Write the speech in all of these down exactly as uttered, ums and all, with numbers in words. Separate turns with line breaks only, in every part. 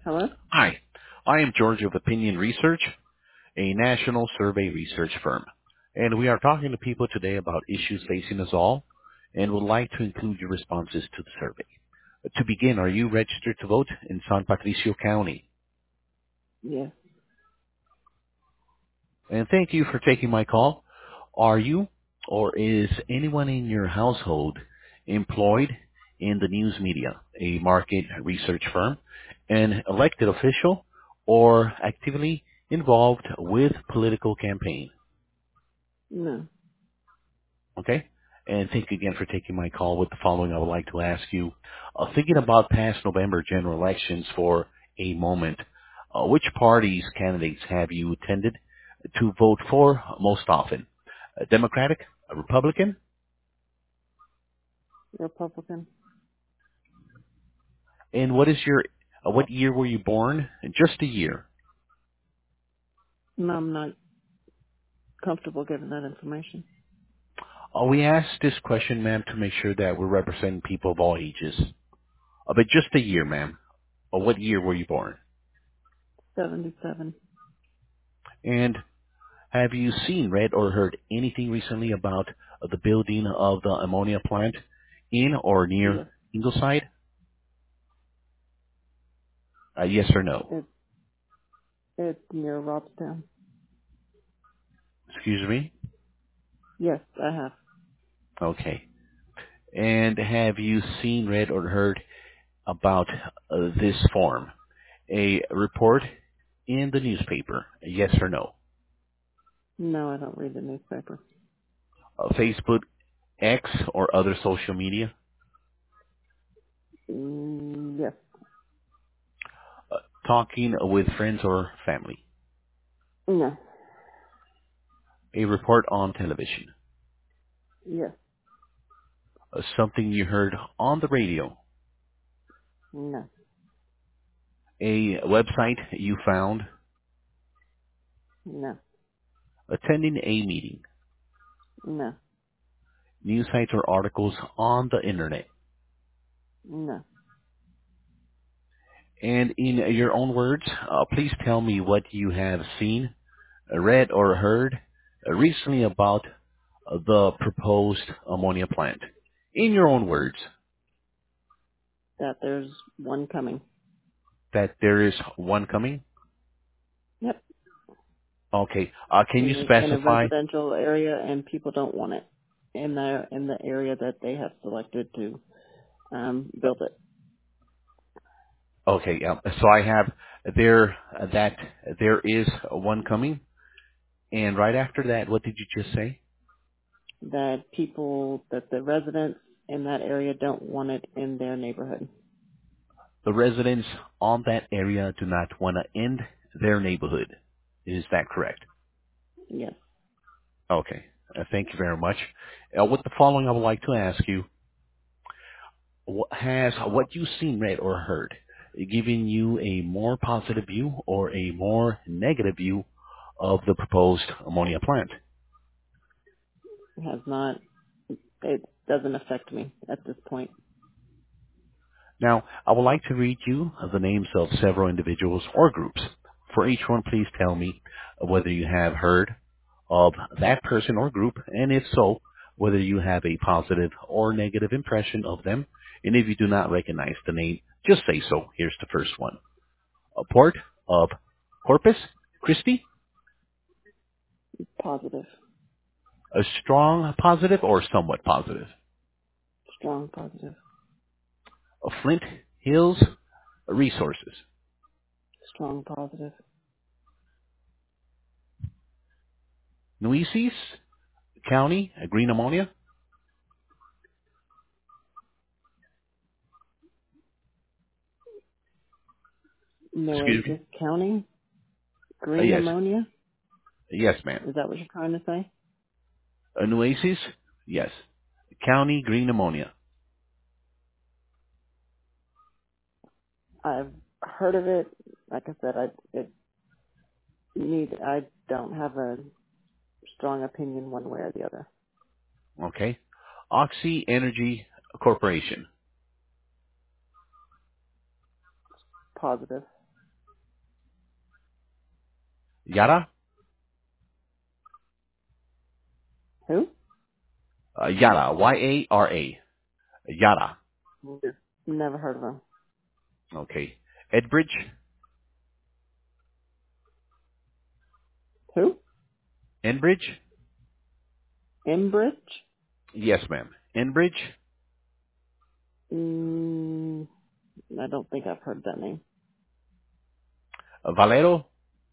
Hello?
Hi, I am George of Opinion Research, a national survey research firm, and we are talking to people today about issues facing us all and would like to include your responses to the survey. To begin, are you registered to vote in San Patricio County?
Yes.
And thank you for taking my call. Are you or is anyone in your household employed in the news media, a market research firm, an elected official, or actively involved with political campaign?
No.
Okay? And thank you again for taking my call. With the following, I would like to ask you, uh, thinking about past November general elections for a moment, uh, which parties candidates have you tended to vote for most often? A Democratic, a Republican,
Republican?
and what is your, uh, what year were you born? Just a year.
No, I'm not comfortable giving that information.
Uh, we asked this question, ma'am, to make sure that we're representing people of all ages. Uh, but just a year, ma'am. Uh, what year were you born?
seventy-seven.
And have you seen, read, or heard anything recently about uh, the building of the ammonia plant in or near
Yes.
Ingleside? Uh, yes or no?
It's, it's near Robstown.
Excuse me?
Yes, I have.
Okay. And have you seen, read, or heard about uh, this form? A report in the newspaper? Yes or no?
No, I don't read the newspaper.
Uh, Facebook, X, or other social media?
Mm, yes.
Uh, talking with friends or family?
No.
A report on television?
Yes.
Uh, something you heard on the radio?
No.
A website you found?
No.
Attending a meeting?
No.
News sites or articles on the internet?
No.
And in your own words, uh, please tell me what you have seen, read, or heard uh, recently about uh, the proposed ammonia plant. In your own words,
That there's one coming.
that there is one coming.
Yep.
Okay. Uh, can you
In a, in a
specify?
residential area, and people don't want it in the in the area that they have selected to um build it.
Okay. Yeah. So I have there uh, that there is one coming. And right after that, what did you just say?
That people, that the residents in that area don't want it in their neighborhood.
The residents on that area do not want to end their neighborhood. Is that correct?
Yes.
Okay. Uh, thank you very much. Uh, with the following, I would like to ask you, wh- has what you've seen, read, or heard given you a more positive view or a more negative view of the proposed ammonia plant?
It has not, it doesn't affect me at this point.
Now, I would like to read you the names of several individuals or groups. For each one, please tell me whether you have heard of that person or group, and if so, whether you have a positive or negative impression of them. And if you do not recognize the name, just say so. Here's the first one. A port of Corpus Christi,
Positive.
a strong positive or somewhat positive.
Strong positive.
A Flint Hills Resources,
Strong positive.
Nueces County, green ammonia. Excuse me.
Nueces County,
Uh,
green
yes,
ammonia.
yes, ma'am.
Is that what you're trying to say?
A Nueces, yes. County green ammonia.
I've heard of it. Like I said, I it need. I don't have a strong opinion one way or the other.
Okay. Oxy Energy Corporation.
Positive.
Yara?
Who?
Uh, Yara, Y A R A. Yara.
Never heard of them.
Okay. Edbridge?
Who?
Enbridge?
Enbridge?
Yes, ma'am. Enbridge?
Mm, I don't think I've heard that name.
Uh, Valero?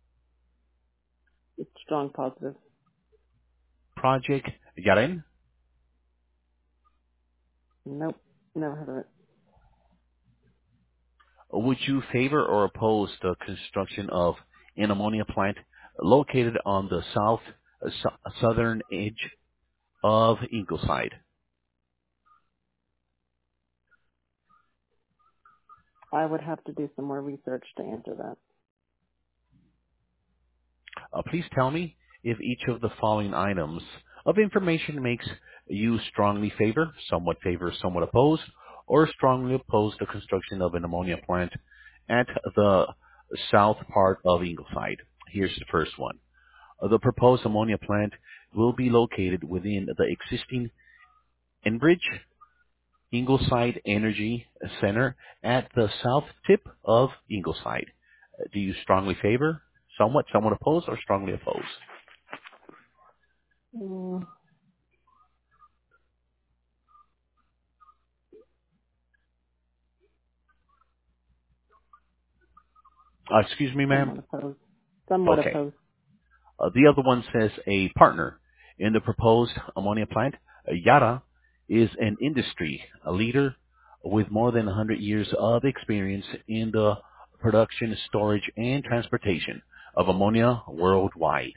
It's strong positive.
Project? Yaren?
Nope. Never heard of it.
Would you favor or oppose the construction of an ammonia plant located on the south uh, su- southern edge of Ingleside?
I would have to do some more research to answer that.
Uh, please tell me if each of the following items of information makes you strongly favor, somewhat favor, somewhat oppose, or strongly oppose the construction of an ammonia plant at the south part of Ingleside. Here's the first one. Uh, The proposed ammonia plant will be located within the existing Enbridge Ingleside Energy Center at the south tip of Ingleside. Uh, Do you strongly favor, somewhat, somewhat oppose, or strongly oppose?
Mm,
Uh, excuse me, ma'am?
somewhat opposed. Somewhat
Okay.
opposed.
Uh, the other one says a partner in the proposed ammonia plant. Uh, Yara is an industry a leader with more than one hundred years of experience in the production, storage, and transportation of ammonia worldwide.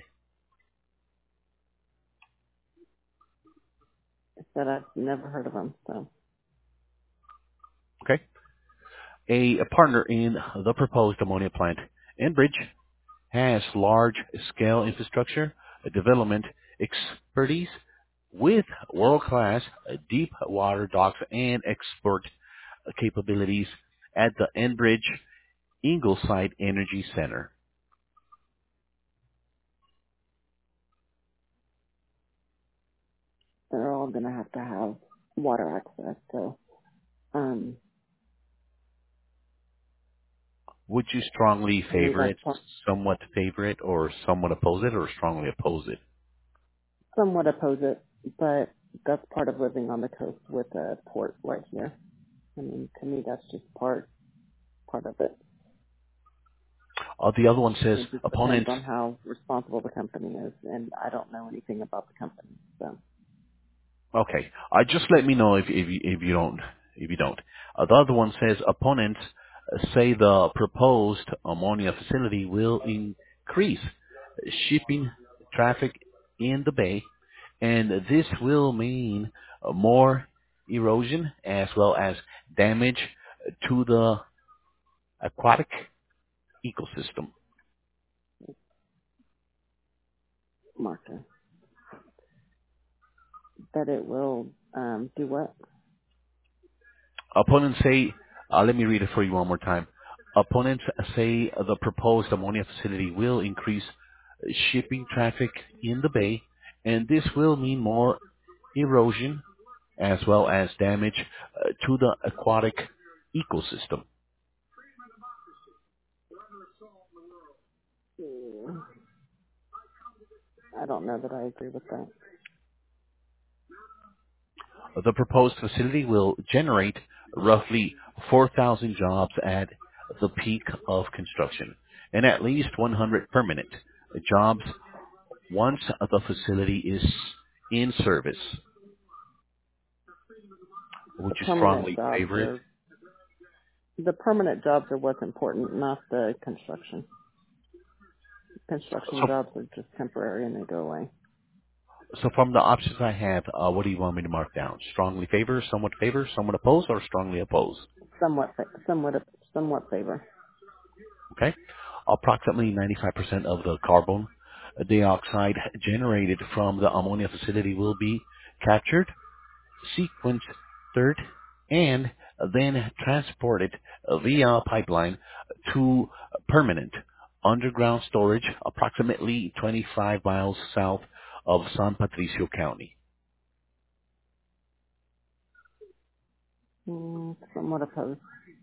I said I've never heard of them, so
Okay. A, a partner in the proposed ammonia plant. Enbridge has large-scale infrastructure development expertise with world-class deep water docks and export capabilities at the Enbridge Ingleside Energy Center.
they're all gonna have to have water access. So, um,
Would you strongly
to me
favor
that's
it,
part,
somewhat favor it, or somewhat oppose it, or strongly oppose it?
somewhat oppose it, but that's part of living on the coast with a port right here. I mean, to me that's just part part of it.
Uh, the other one says
It just depends
opponents.
on how responsible the company is, and I don't know anything about the company, so.
Okay, uh, just let me know if if you, if you don't if you don't. Uh, the other one says opponents uh, say the proposed ammonia facility will increase shipping traffic in the bay, and this will mean uh, more erosion as well as damage to the aquatic ecosystem.
Marker. That it will um, do what?
Opponents say, uh, let me read it for you one more time. Opponents say the proposed ammonia facility will increase shipping traffic in the bay, and this will mean more erosion as well as damage uh, to the aquatic ecosystem.
Hmm, I don't know that I agree with that.
The proposed facility will generate roughly four thousand jobs at the peak of construction, and at least one hundred permanent jobs once the facility is in service.
The
Would you
permanent
strongly
jobs
favor it?
are the permanent jobs are what's important, not the construction. Construction
So,
jobs are just temporary and they go away.
so from the options I have, uh, what do you want me to mark down? Strongly favor, somewhat favor, somewhat oppose, or strongly oppose?
Somewhat, fa- somewhat, somewhat favor.
Okay? Approximately ninety-five percent of the carbon dioxide generated from the ammonia facility will be captured, sequestered, and then transported via pipeline to permanent underground storage approximately twenty-five miles south of San Patricio County.
Mm, somewhat opposed.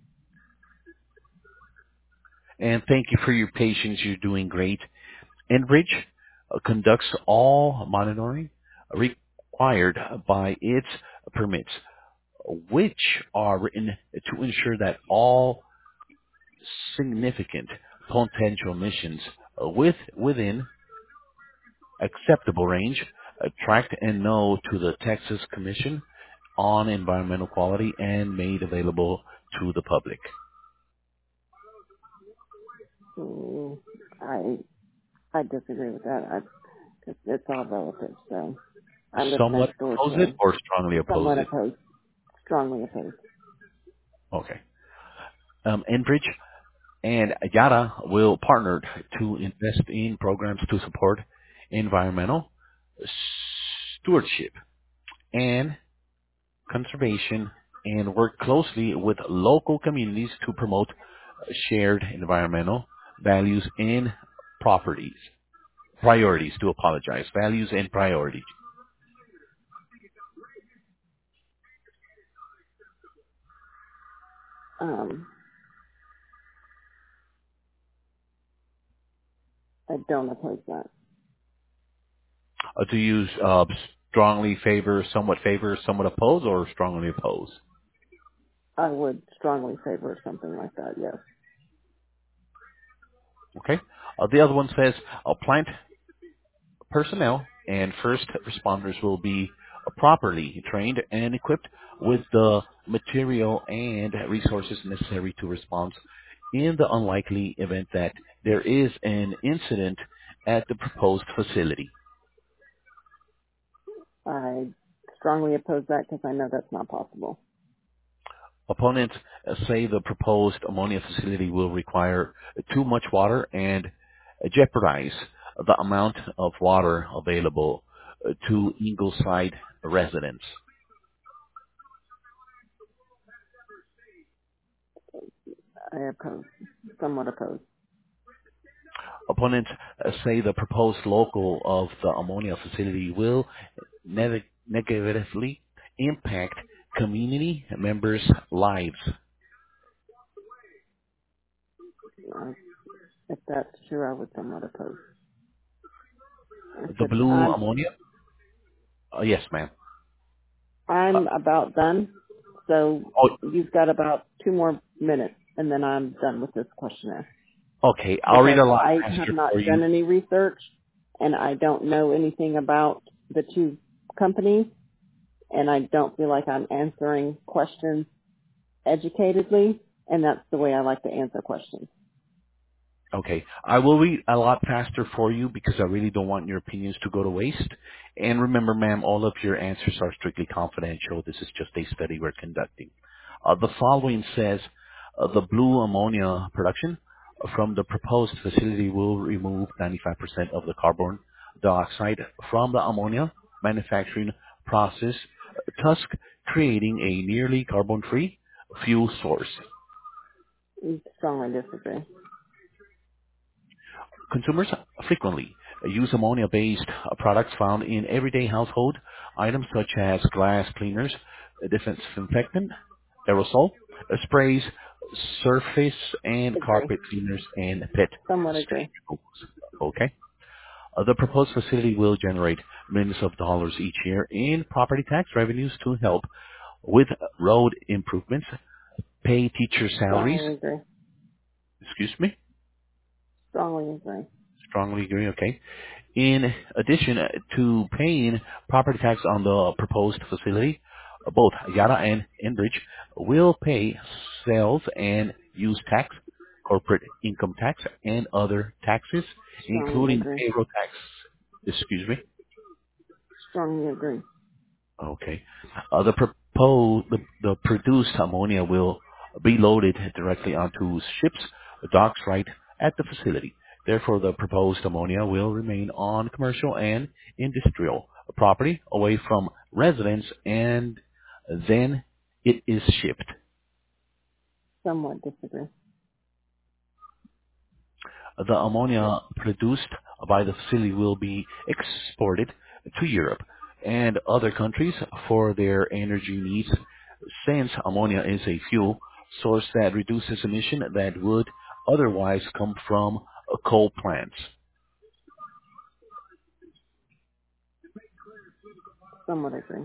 And thank you for your patience. You're doing great. Enbridge uh, conducts all monitoring required by its permits, which are written to ensure that all significant potential emissions uh, with within acceptable range, uh, tracked and known to the Texas Commission on Environmental Quality and made available to the public.
Mm, I I disagree with that. I, it's, it's all relative. So I live
Somewhat
next door
oppose it
to
or strongly oppose
somewhat
it?
opposed, strongly opposed.
Okay. Um, Enbridge and Yara will partner to invest in programs to support environmental stewardship and conservation and work closely with local communities to promote shared environmental values and properties. Priorities, to apologize. Values and priorities.
Um, I don't oppose that.
Uh, do you uh, strongly favor, somewhat favor, somewhat oppose, or strongly oppose?
I would strongly favor something like that. Yes.
Okay. Uh, the other one says uh, plant personnel and first responders will be properly trained and equipped with the material and resources necessary to respond in the unlikely event that there is an incident at the proposed facility.
I strongly oppose that because I know that's not possible.
Opponents uh, say the proposed ammonia facility will require too much water and jeopardize the amount of water available uh, to Ingleside residents.
I oppose, somewhat oppose.
Opponents uh, say the proposed local of the ammonia facility will neg- negatively impact community members' lives.
Uh, if that's true, I would somewhat oppose. I
The
said
blue
I'm
ammonia? Uh, yes, ma'am. Uh,
I'm about done. So
oh,
you've got about two more minutes, and then I'm done with this questionnaire.
okay. I'll read
Because
a lot
I have
faster for
not
you.
done any research and I don't know anything about the two companies and I don't feel like I'm answering questions educatedly, and that's the way I like to answer questions.
Okay. I will read a lot faster for you because I really don't want your opinions to go to waste. And remember, ma'am, all of your answers are strictly confidential. This is just a study we're conducting. Uh, the following says uh, the blue ammonia production from the proposed facility will remove ninety-five percent of the carbon dioxide from the ammonia manufacturing process, thus creating a nearly carbon-free fuel source.
I strongly disagree.
Consumers frequently use ammonia-based products found in everyday household items such as glass cleaners, disinfectant, aerosol, sprays, surface and
Agree.
carpet cleaners, and pet
Somewhat agree.
staples. Okay? Uh, The proposed facility will generate millions of dollars each year in property tax revenues to help with road improvements, pay teacher salaries,
Strongly agree.
excuse me,
Strongly agree.
strongly agree, okay, in addition to paying property tax on the proposed facility, both Yara and Enbridge will pay sales and use tax, corporate income tax, and other taxes,
Strongly
including
agree.
payroll tax. Excuse me.
Strongly agree.
Okay. Uh, the proposed, the, the produced ammonia will be loaded directly onto ships, docks right at the facility. Therefore, the proposed ammonia will remain on commercial and industrial property away from residents, and then it is shipped.
Somewhat disagree.
The ammonia produced by the facility will be exported to Europe and other countries for their energy needs, since ammonia is a fuel source that reduces emission that would otherwise come from uh, coal plants.
Somewhat agree.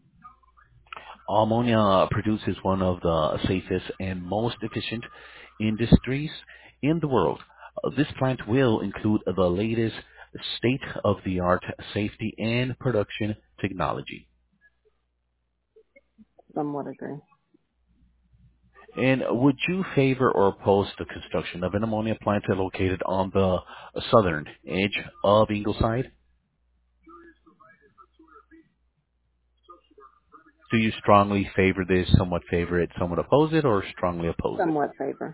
Ammonia produces one of the safest and most efficient industries in the world. Uh, This plant will include the latest state-of-the-art safety and production technology.
Somewhat agree.
And would you favor or oppose the construction of an ammonia plant located on the southern edge of Ingleside? Do you strongly favor this, somewhat favor it, somewhat oppose it, or strongly oppose it?
Somewhat favor.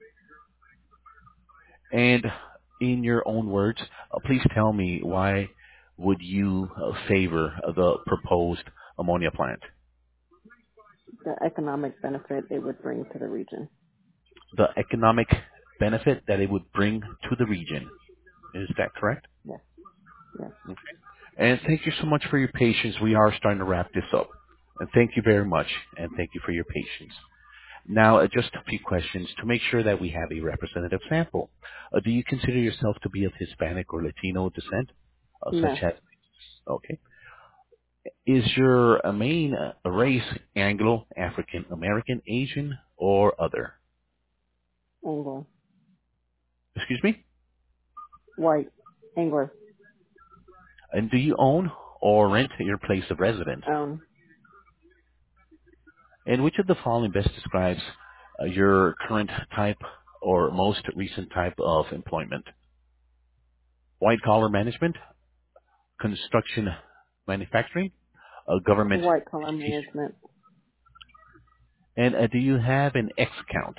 And in your own words, uh, please tell me, why would you uh, favor the proposed ammonia plant?
The economic benefit it would bring to the region.
The economic benefit that it would bring to the region. Is that correct?
Yes. Yes.
And thank you so much for your patience. We are starting to wrap this up. And thank you very much, and thank you for your patience. Now, uh, just a few questions to make sure that we have a representative sample. Uh, do you consider yourself to be of Hispanic or Latino descent, uh, such
No.
as, okay. Is your uh, main uh, race Anglo, African American, Asian, or other?
Anglo.
Excuse me?
White. Anglo.
And do you own or rent your place of residence?
Own.
And which of the following best describes uh, your current type or most recent type of employment? White collar management, construction manufacturing, uh, government
White collar
education.
management.
And uh, do you have an X account?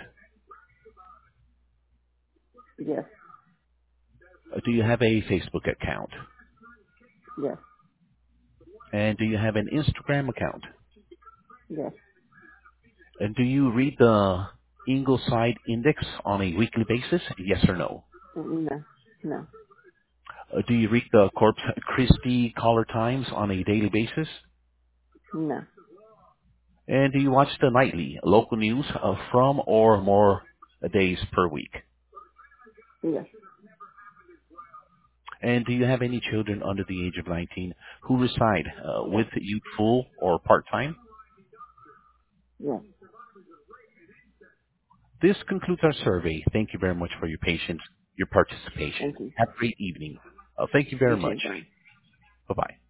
Yes.
Uh, do you have a Facebook account?
Yes.
And do you have an Instagram account?
Yes.
And do you read the Ingleside Index on a weekly basis? Yes or no?
No. No.
Uh, do you read the Corpus Christi Caller Times on a daily basis?
No.
And do you watch the nightly local news uh, from or more days per week?
Yes.
And do you have any children under the age of nineteen who reside uh, with you full or part-time?
Yes.
This concludes our survey. Thank you very much for your patience, your participation.
Thank you.
Have a great evening. Uh, thank you very
You
much.
too. Bye.
Bye-bye.